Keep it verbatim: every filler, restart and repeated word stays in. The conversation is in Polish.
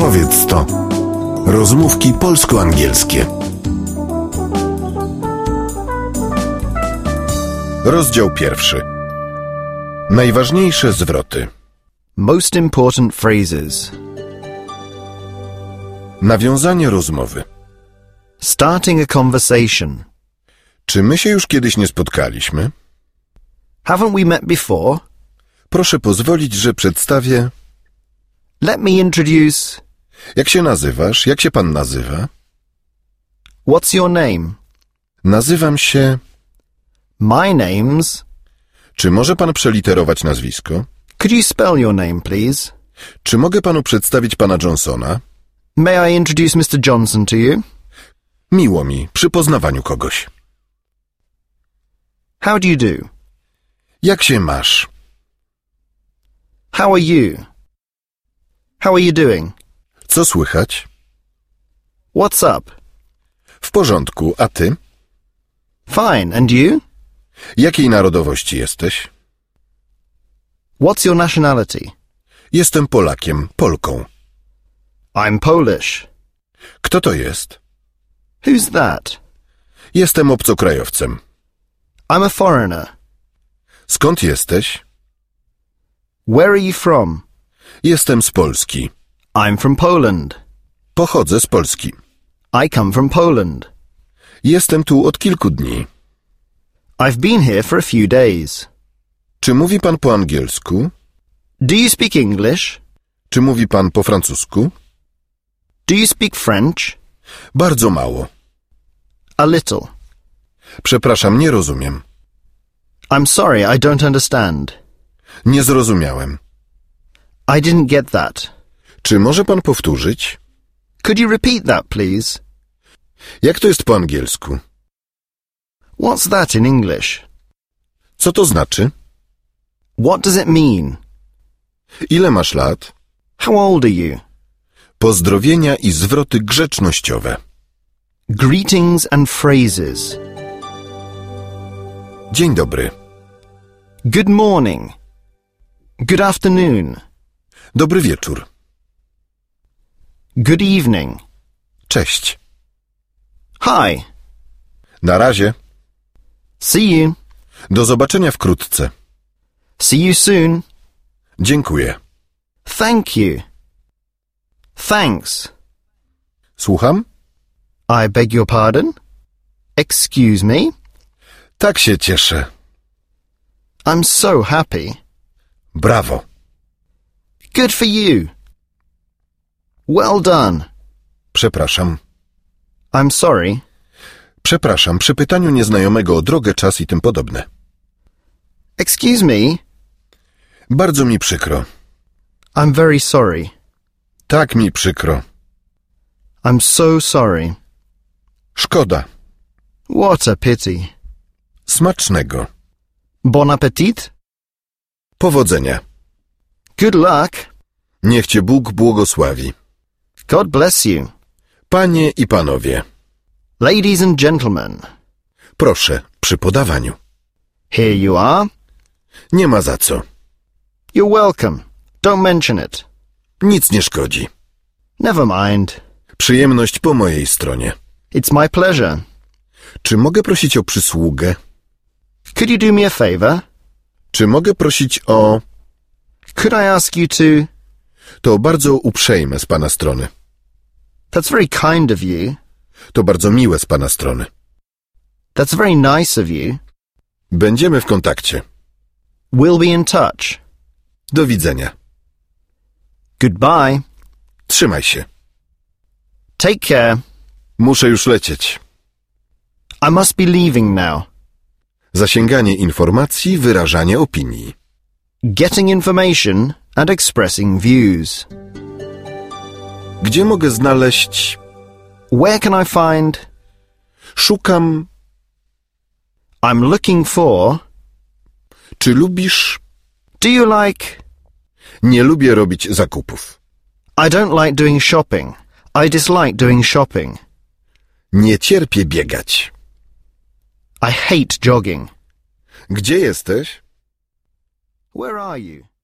Powiedz to. Rozmówki polsko-angielskie. Rozdział pierwszy. Najważniejsze zwroty. Most important phrases. Nawiązanie rozmowy. Starting a conversation. Czy my się już kiedyś nie spotkaliśmy? Haven't we met before? Proszę pozwolić, że przedstawię... Let me introduce... Jak się nazywasz? Jak się pan nazywa? What's your name? Nazywam się... My name's... Czy może pan przeliterować nazwisko? Could you spell your name, please? Czy mogę panu przedstawić pana Johnsona? May I introduce Mister Johnson to you? Miło mi, przy poznawaniu kogoś. How do you do? Jak się masz? How are you? How are you doing? Co słychać? What's up? W porządku, a ty? Fine, and you? Jakiej narodowości jesteś? What's your nationality? Jestem Polakiem, Polką. I'm Polish. Kto to jest? Who's that? Jestem obcokrajowcem. I'm a foreigner. Skąd jesteś? Where are you from? Jestem z Polski. I'm from Poland. Pochodzę z Polski. I come from Poland. Jestem tu od kilku dni. I've been here for a few days. Czy mówi pan po angielsku? Do you speak English? Czy mówi pan po francusku? Do you speak French? Bardzo mało. A little. Przepraszam, nie rozumiem. I'm sorry, I don't understand. Nie zrozumiałem. I didn't get that. Czy może pan powtórzyć? Could you repeat that, please? Jak to jest po angielsku? What's that in English? Co to znaczy? What does it mean? Ile masz lat? How old are you? Pozdrowienia i zwroty grzecznościowe. Greetings and phrases. Dzień dobry. Good morning. Good afternoon. Dobry wieczór. Good evening. Cześć. Hi. Na razie. See you. Do zobaczenia wkrótce. See you soon. Dziękuję. Thank you. Thanks. Słucham? I beg your pardon? Excuse me? Tak się cieszę. I'm so happy. Brawo. Good for you. Well done. Przepraszam. I'm sorry. Przepraszam, przy pytaniu nieznajomego o drogę, czas i tym podobne. Excuse me? Bardzo mi przykro. I'm very sorry. Tak mi przykro. I'm so sorry. Szkoda. What a pity. Smacznego. Bon appetit. Powodzenia. Good luck. Niech cię Bóg błogosławi. God bless you. Panie i panowie. Ladies and gentlemen. Proszę, przy podawaniu. Here you are. Nie ma za co. You're welcome. Don't mention it. Nic nie szkodzi. Never mind. Przyjemność po mojej stronie. It's my pleasure. Czy mogę prosić o przysługę? Could you do me a favor? Czy mogę prosić o... Could I ask you to... To bardzo uprzejme z pana strony. That's very kind of you. To bardzo miłe z pana strony. That's very nice of you. Będziemy w kontakcie. We'll be in touch. Do widzenia. Goodbye. Trzymaj się. Take care. Muszę już lecieć. I must be leaving now. Zasięganie informacji, wyrażanie opinii. Getting information and expressing views. Gdzie mogę znaleźć... Where can I find... Szukam... I'm looking for... Czy lubisz... Do you like... Nie lubię robić zakupów. I don't like doing shopping. I dislike doing shopping. Nie cierpię biegać. I hate jogging. Gdzie jesteś? Where are you?